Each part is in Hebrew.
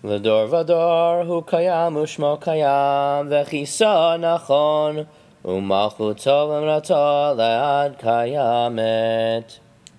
לדור ודור הוא קיים ושמו קיים, וכיסו נכון, ומלכותו ואמרתו לעד קיימת.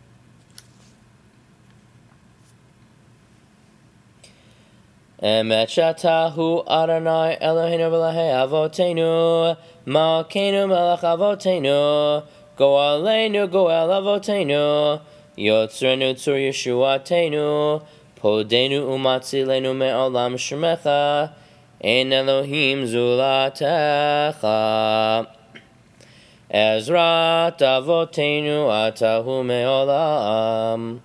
אמת שאתה הוא אדוני אלוהינו ואלוהי אבותינו, מלכנו מלך אבותינו, גואלנו גואל אבותינו, יוצרנו צור ישועתנו, פודנו ומצילנו מעולם שמך, אין אלוהים זולתך. עזרת אבותינו אתה הוא מעולם.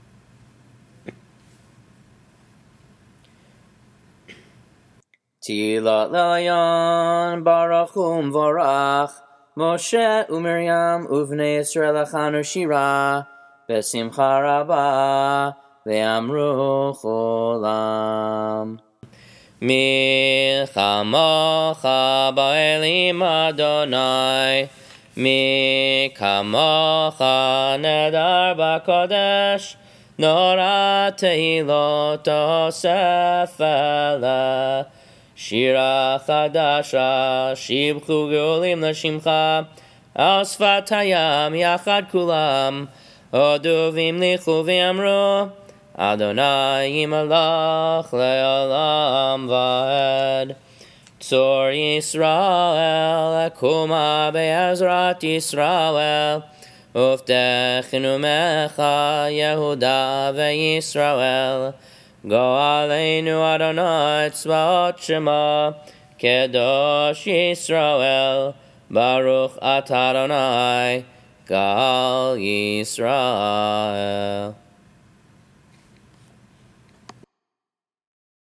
תהילה לעליון, ברוך ומבורך, משה ומרים ובני ישראל הכנו שירה, בשמחה רבה, ואמרו כולם. מי כמוך באלים אדוני, מי כמוך נדר בקודש, נורא תהילות אוסף אלה. שירה חדשה, שיבחו גאולים לשמך, על שפת הים יחד כולם, הודו והמליכו ואמרו, אדוני ימלך לעולם ועד. צור ישראל, קומה בעזרת ישראל, ובטחנו ממך יהודה וישראל. גואלנו אדוני צבאות שמו, קדוש ישראל, ברוך אתה אדוני, גאל ישראל.